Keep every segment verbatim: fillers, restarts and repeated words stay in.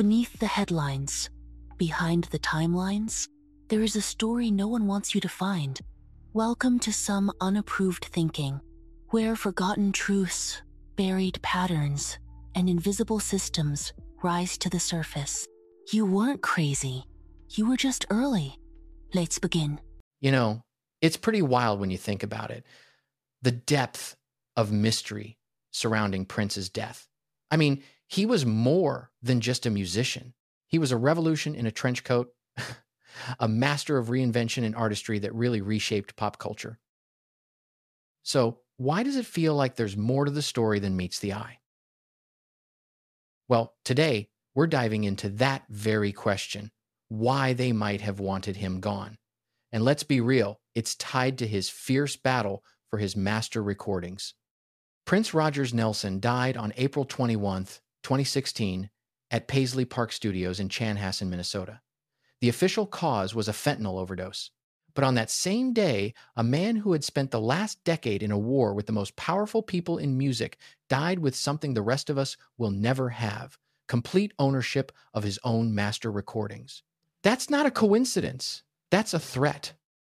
beneath the headlines, behind the timelines, there is a story no one wants you to find. Welcome to some unapproved thinking, where forgotten truths, buried patterns, and invisible systems rise to the surface. You weren't crazy. You were just early. Let's begin. You know, it's pretty wild when you think about it. The depth of mystery surrounding Prince's death. I mean, he was more than just a musician. He was a revolution in a trench coat, a master of reinvention and artistry that really reshaped pop culture. So, why does it feel like there's more to the story than meets the eye? Well, today, we're diving into that very question, why they might have wanted him gone. And let's be real, it's tied to his fierce battle for his master recordings. Prince Rogers Nelson died on April twenty-first, twenty sixteen, at Paisley Park Studios in Chanhassen, Minnesota. The official cause was a fentanyl overdose. But on that same day, a man who had spent the last decade in a war with the most powerful people in music died with something the rest of us will never have: complete ownership of his own master recordings. That's not a coincidence. That's a threat.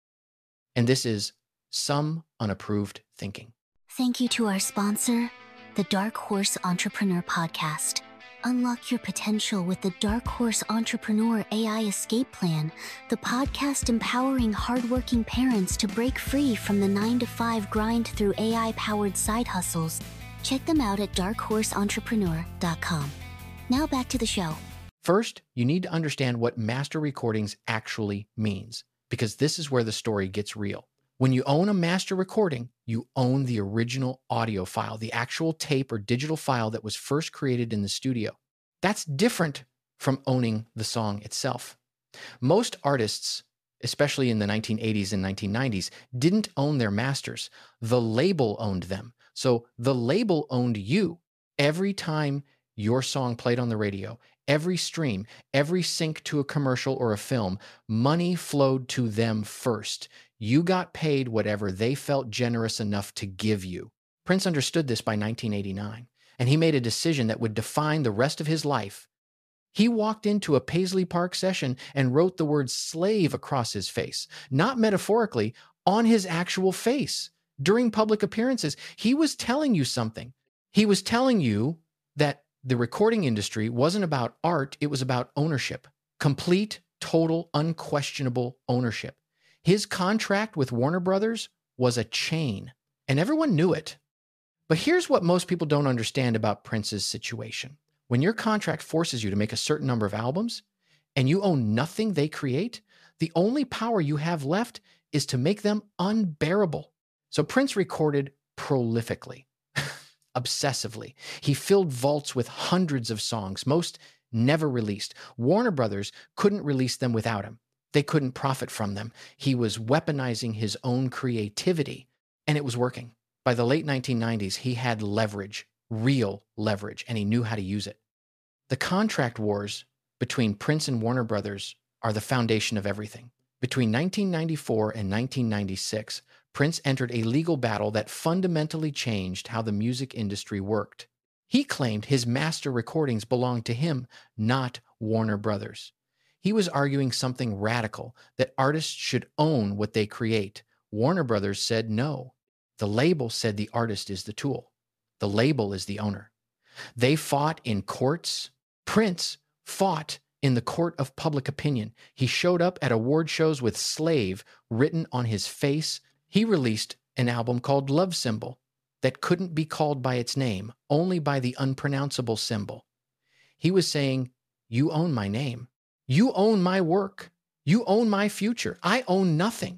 And this is Some Unapproved Thinking. Thank you to our sponsor, the Dark Horse Entrepreneur Podcast. Unlock your potential with the Dark Horse Entrepreneur A I Escape Plan, the podcast empowering hardworking parents to break free from the nine to five grind through A I-powered side hustles. Check them out at dark horse entrepreneur dot com. Now back to the show. First, you need to understand what master recordings actually means, because this is where the story gets real. When you own a master recording, you own the original audio file, the actual tape or digital file that was first created in the studio. That's different from owning the song itself. Most artists, especially in the nineteen eighties and nineteen nineties, didn't own their masters. The label owned them. So the label owned you. Every time your song played on the radio, every stream, every sync to a commercial or a film, money flowed to them first. You got paid whatever they felt generous enough to give you. Prince understood this by nineteen eighty-nine, and he made a decision that would define the rest of his life. He walked into a Paisley Park session and wrote the word slave across his face, not metaphorically, on his actual face. During public appearances, he was telling you something. He was telling you that the recording industry wasn't about art, it was about ownership. Complete, total, unquestionable ownership. His contract with Warner Brothers was a chain, and everyone knew it. But here's what most people don't understand about Prince's situation. When your contract forces you to make a certain number of albums, and you own nothing they create, the only power you have left is to make them unbearable. So Prince recorded prolifically, obsessively. He filled vaults with hundreds of songs, most never released. Warner Brothers couldn't release them without him. They couldn't profit from them. He was weaponizing his own creativity, and it was working. By the late nineteen nineties, he had leverage, real leverage, and he knew how to use it. The contract wars between Prince and Warner Brothers are the foundation of everything. Between nineteen ninety-four and nineteen ninety-six, Prince entered a legal battle that fundamentally changed how the music industry worked. He claimed his master recordings belonged to him, not Warner Brothers. He was arguing something radical, that artists should own what they create. Warner Brothers said no. The label said the artist is the tool. The label is the owner. They fought in courts. Prince fought in the court of public opinion. He showed up at award shows with "slave" written on his face. He released an album called Love Symbol that couldn't be called by its name, only by the unpronounceable symbol. He was saying, you own my name. You own my work. You own my future. I own nothing.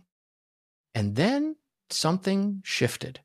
And then something shifted.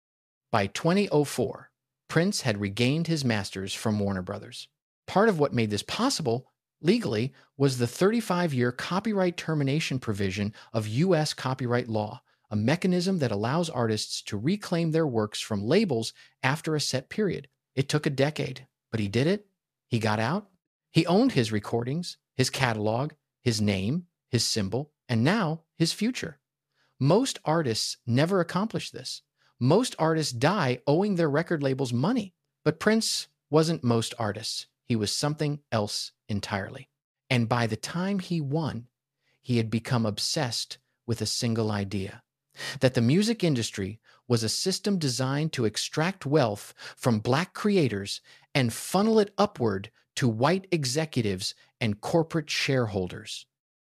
By twenty oh four, Prince had regained his masters from Warner Brothers. Part of what made this possible, legally, was the thirty-five year copyright termination provision of U S copyright law, a mechanism that allows artists to reclaim their works from labels after a set period. It took a decade, but he did it. He got out. He owned his recordings, his catalog, his name, his symbol, and now his future. Most artists never accomplish this. Most artists die owing their record labels money. But Prince wasn't most artists. He was something else entirely. And by the time he won, he had become obsessed with a single idea: that the music industry was a system designed to extract wealth from Black creators and funnel it upward to white executives and corporate shareholders.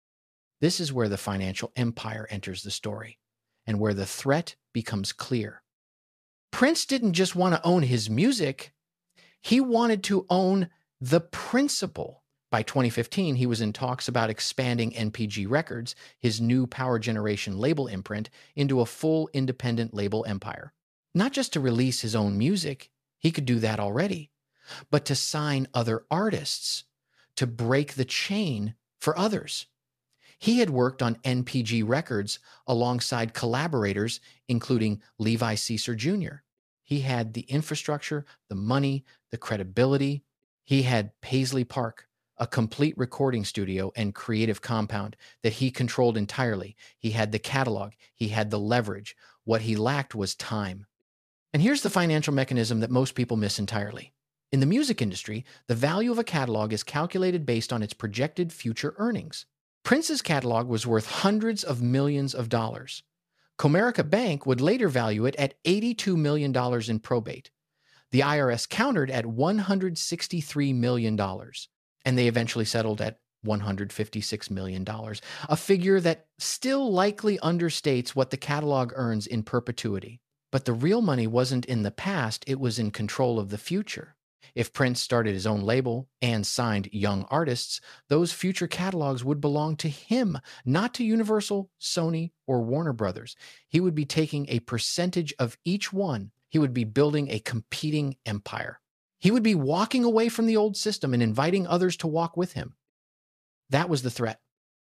This is where the financial empire enters the story, and where the threat becomes clear. Prince didn't just want to own his music, he wanted to own the principle. By twenty fifteen, he was in talks about expanding N P G Records, his new power generation label imprint, into a full independent label empire. Not just to release his own music, he could do that already, but to sign other artists, to break the chain for others. He had worked on N P G Records alongside collaborators, including Levi Ceasar Junior He had the infrastructure, the money, the credibility. He had Paisley Park, a complete recording studio and creative compound that he controlled entirely. He had the catalog. He had the leverage. What he lacked was time. And here's the financial mechanism that most people miss entirely. In the music industry, the value of a catalog is calculated based on its projected future earnings. Prince's catalog was worth hundreds of millions of dollars. Comerica Bank would later value it at eighty-two million dollars in probate. The I R S countered at one hundred sixty-three million dollars, and they eventually settled at one hundred fifty-six million dollars, a figure that still likely understates what the catalog earns in perpetuity. But the real money wasn't in the past, it was in control of the future. If Prince started his own label and signed young artists, those future catalogs would belong to him, not to Universal, Sony, or Warner Brothers. He would be taking a percentage of each one. He would be building a competing empire. He would be walking away from the old system and inviting others to walk with him. That was the threat.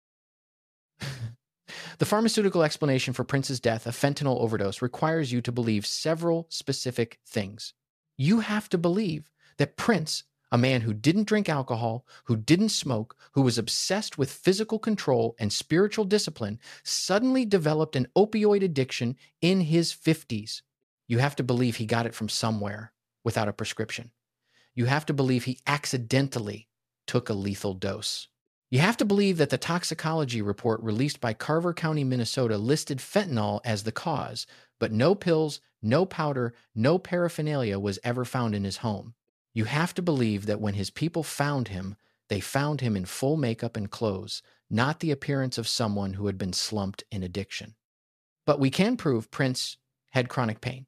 The pharmaceutical explanation for Prince's death, a fentanyl overdose, requires you to believe several specific things. You have to believe that Prince, a man who didn't drink alcohol, who didn't smoke, who was obsessed with physical control and spiritual discipline, suddenly developed an opioid addiction in his fifties. You have to believe he got it from somewhere without a prescription. You have to believe he accidentally took a lethal dose. You have to believe that the toxicology report released by Carver County, Minnesota listed fentanyl as the cause, but no pills, no powder, no paraphernalia was ever found in his home. You have to believe that when his people found him, they found him in full makeup and clothes, not the appearance of someone who had been slumped in addiction. But we can prove Prince had chronic pain.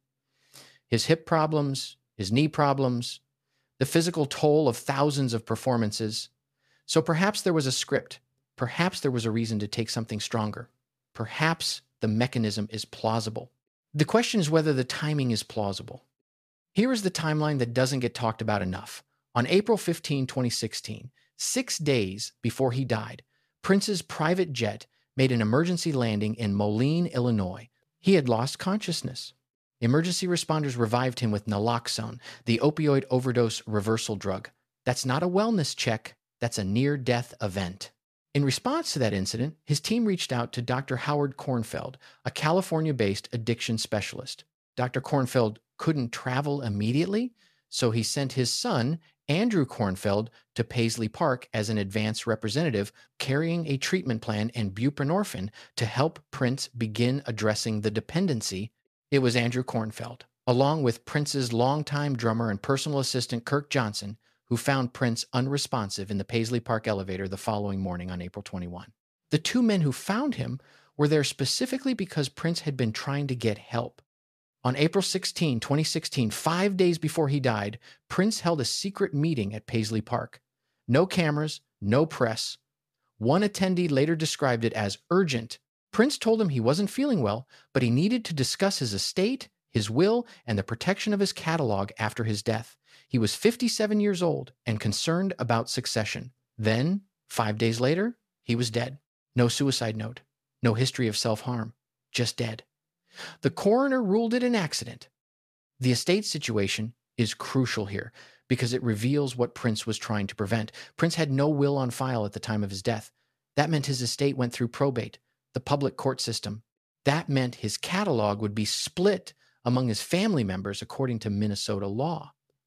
His hip problems, his knee problems, the physical toll of thousands of performances. So perhaps there was a script. Perhaps there was a reason to take something stronger. Perhaps the mechanism is plausible. The question is whether the timing is plausible. Here is the timeline that doesn't get talked about enough. On April fifteenth, twenty sixteen, six days before he died, Prince's private jet made an emergency landing in Moline, Illinois. He had lost consciousness. Emergency responders revived him with naloxone, the opioid overdose reversal drug. That's not a wellness check. That's a near-death event. In response to that incident, his team reached out to Doctor Howard Kornfeld, a California-based addiction specialist. Doctor Kornfeld couldn't travel immediately, so he sent his son, Andrew Kornfeld, to Paisley Park as an advance representative, carrying a treatment plan and buprenorphine to help Prince begin addressing the dependency. It was Andrew Kornfeld, along with Prince's longtime drummer and personal assistant Kirk Johnson, who found Prince unresponsive in the Paisley Park elevator the following morning on April twenty-first. The two men who found him were there specifically because Prince had been trying to get help. On April sixteenth, twenty sixteen, five days before he died, Prince held a secret meeting at Paisley Park. No cameras, no press. One attendee later described it as urgent. Prince told him he wasn't feeling well, but he needed to discuss his estate, his will, and the protection of his catalog after his death. He was fifty-seven years old and concerned about succession. Then, five days later, he was dead. No suicide note, no history of self-harm, just dead. The coroner ruled it an accident. The estate situation is crucial here because it reveals what Prince was trying to prevent. Prince had no will on file at the time of his death. That meant his estate went through probate, the public court system. That meant his catalog would be split among his family members according to Minnesota law.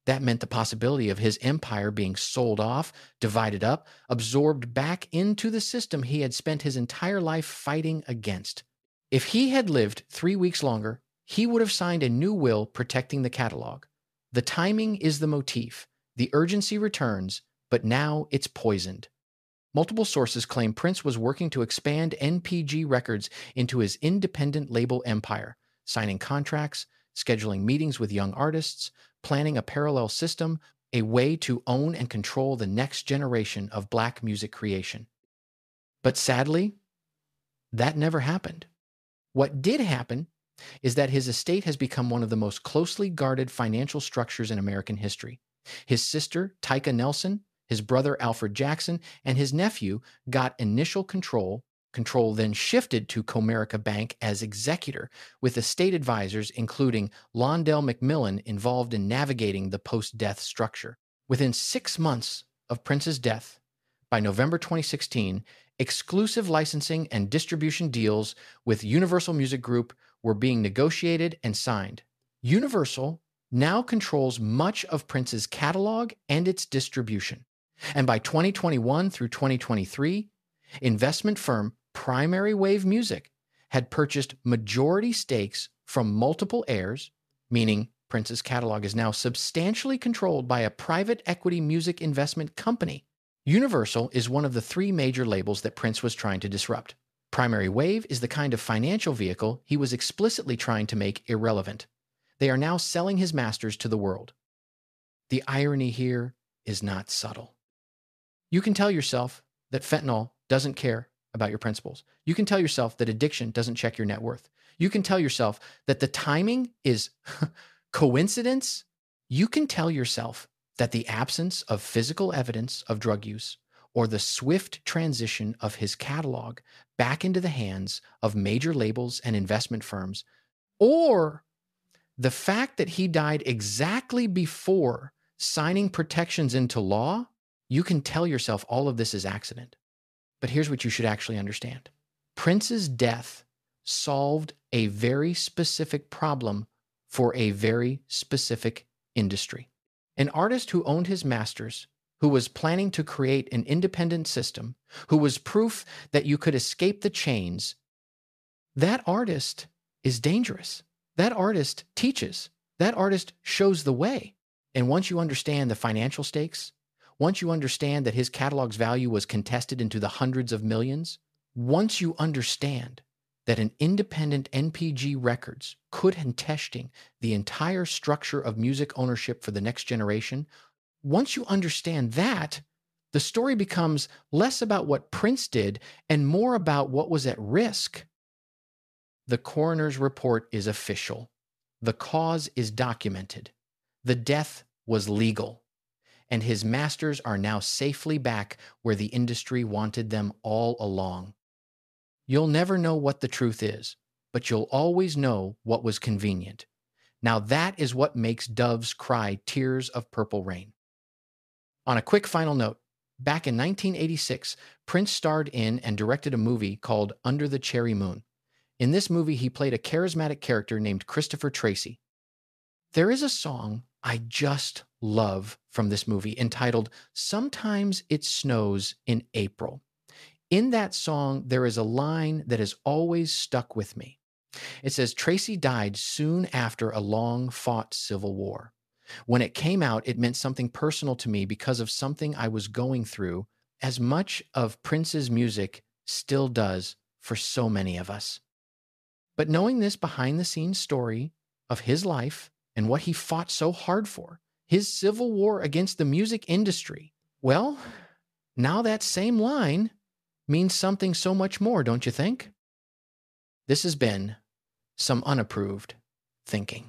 That meant the possibility of his empire being sold off, divided up, absorbed back into the system he had spent his entire life fighting against. If he had lived three weeks longer, he would have signed a new will protecting the catalog. The timing is the motif. The urgency returns, but now it's poisoned. Multiple sources claim Prince was working to expand N P G Records into his independent label empire, signing contracts, scheduling meetings with young artists, planning a parallel system, a way to own and control the next generation of Black music creation. But sadly, that never happened. What did happen is that his estate has become one of the most closely guarded financial structures in American history. His sister, Tyka Nelson, his brother, Alfred Jackson, and his nephew got initial control. Control then shifted to Comerica Bank as executor, with estate advisors including Londell McMillan involved in navigating the post-death structure. Within six months of Prince's death, by November twenty sixteen, exclusive licensing and distribution deals with Universal Music Group were being negotiated and signed. Universal now controls much of Prince's catalog and its distribution. And by twenty twenty-one through twenty twenty-three, investment firm Primary Wave Music had purchased majority stakes from multiple heirs, meaning Prince's catalog is now substantially controlled by a private equity music investment company. Universal is one of the three major labels that Prince was trying to disrupt. Primary Wave is the kind of financial vehicle he was explicitly trying to make irrelevant. They are now selling his masters to the world. The irony here is not subtle. You can tell yourself that fentanyl doesn't care about your principles. You can tell yourself that addiction doesn't check your net worth. You can tell yourself that the timing is coincidence. You can tell yourself that the absence of physical evidence of drug use or the swift transition of his catalog back into the hands of major labels and investment firms, or the fact that he died exactly before signing protections into law, you can tell yourself all of this is accident. But here's what you should actually understand. Prince's death solved a very specific problem for a very specific industry. An artist who owned his masters, who was planning to create an independent system, who was proof that you could escape the chains, that artist is dangerous. That artist teaches. That artist shows the way. And once you understand the financial stakes, once you understand that his catalog's value was contested into the hundreds of millions, once you understand that an independent N P G Records could contesting the entire structure of music ownership for the next generation, once you understand that, the story becomes less about what Prince did and more about what was at risk. The coroner's report is official. The cause is documented. The death was legal. And his masters are now safely back where the industry wanted them all along. You'll never know what the truth is, but you'll always know what was convenient. Now that is what makes doves cry tears of purple rain. On a quick final note, back in nineteen eighty-six, Prince starred in and directed a movie called Under the Cherry Moon. In this movie, he played a charismatic character named Christopher Tracy. There is a song I just love from this movie entitled Sometimes It Snows in April. In that song, there is a line that has always stuck with me. It says, Tracy died soon after a long-fought civil war. When it came out, it meant something personal to me because of something I was going through, as much of Prince's music still does for so many of us. But knowing this behind-the-scenes story of his life and what he fought so hard for, his civil war against the music industry, well, now that same line means something so much more, don't you think? This has been Some Unapproved Thinking.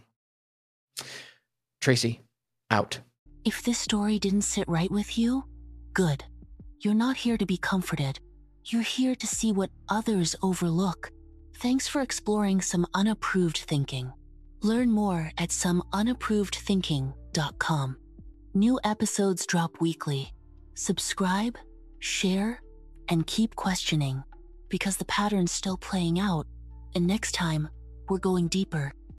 Tracy, out. If this story didn't sit right with you, good. You're not here to be comforted. You're here to see what others overlook. Thanks for exploring Some Unapproved Thinking. Learn more at some unapproved thinking dot com. New episodes drop weekly. Subscribe, share, and keep questioning, because the pattern's still playing out, and next time, we're going deeper.